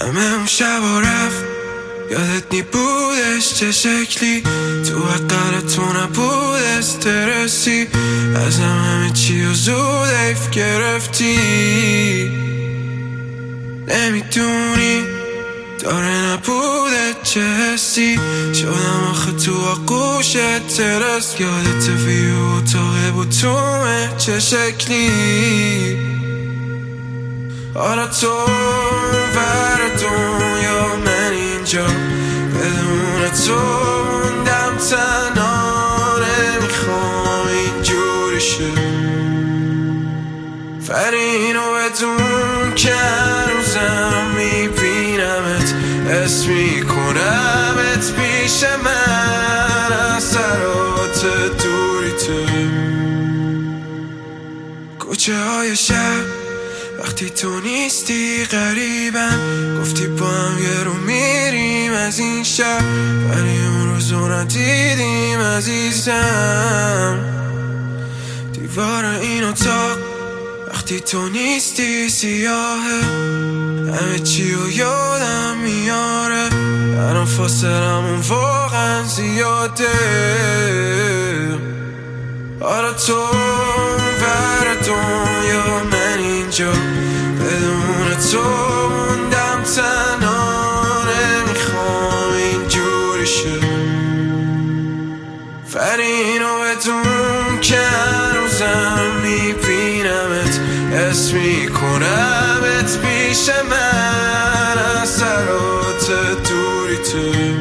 همه اون شبا رفت، یادت بودش چه شکلی، تو حقل تو نبود استرسی، ازم همه چی و زود حیف گرفتی. نمیدونی داره نبوده چه حسی، شدم آخه تو آغوشت ترس، یادت ویو اتاقه بود تومه چه شکلی. حالا تو ور دنیا من اینجا، بدون تو موندم تنها، نمیخوام اینجوری شه. فرینو بدون که هنوزم میبینمت، حس میکنمت پیش من، اثرات دوریته. کوچه های شب وقتی تو نیستی غریبن، گفتی با هم یه رو میریم از این شب، ولی اون روزو ندیدیم عزیزم. دیوار این اتاق وقتی تو نیستی سیاهه، همه چی رو یادم میاره، الان فاصلمون واقعا زیاده. حالا تو ور دنیا من اینجا، بدون تو موندم تنها، نمیخوام اینجوری شه. فرینو بدون که هنوزم میبینمت، حس میکنمت پیش من، اثرات دوریته.